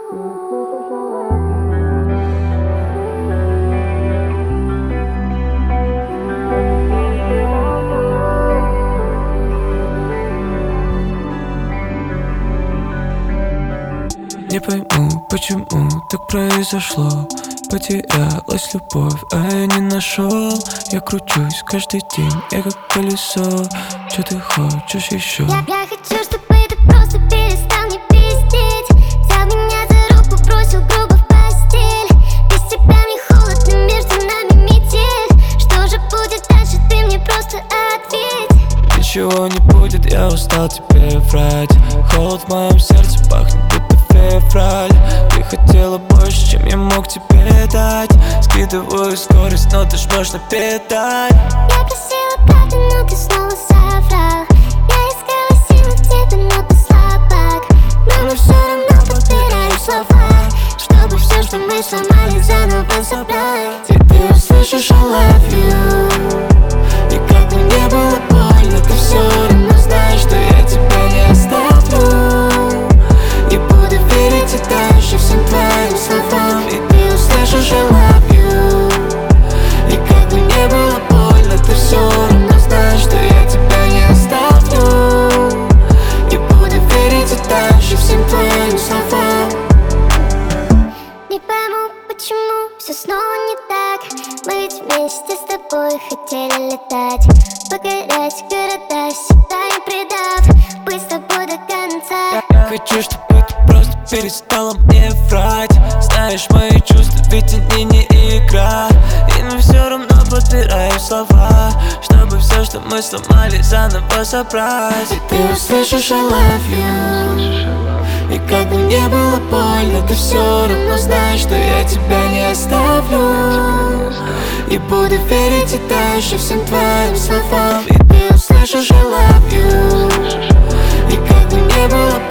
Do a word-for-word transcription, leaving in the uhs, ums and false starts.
Не пойму, почему так произошло. Потерялась любовь, а я не нашел. Я кручусь каждый день, я как колесо. Чё ты хочешь еще? Я, я хочу, чтобы ты просто перестал мне пиздеть. Взял меня за руку, бросил грубо в постель. Без тебя мне холодно, между нами метель. Что же будет дальше, ты мне просто ответь. Ничего не будет, я устал тебе врать. Холод в моем сердце пахнет будто февраль. Ты хотела больше, чем я мог тебе дать. Скидываю скорость, но ты жмешь на педаль. Я просила правды, но ты снова соврал. Я искала силы в тебе, но ты слабак. Но мы все равно повторяем слова, чтобы все, что мы сломали, заново собрать. И ты услышишь I love you. И как бы не было больно, ты все равно знаешь, что я тебя не оставлю. И буду верить и дальше всем твоим словам. И ты услышишь I love you. И как бы не было больно, ты все равно знаешь, что я тебя не оставлю. И буду верить и дальше всем твоим словам. Не пойму, почему все снова не так. Мы ведь вместе с тобой хотели летать, покорять города, себя не предав, быть с тобой до конца. Я хочу, чтобы ты просто перестала мне врать. Знаешь мои чувства, ведь они не игра. И мы все равно подбираем слова, чтобы все, что мы сломали, заново собрать. И ты услышишь I love you. И как бы не было больно, ты все равно знаешь, что я тебя не оставлю. И буду верить и дальше всем твоим словам. И ты услышишь I love you. И как бы не было больно,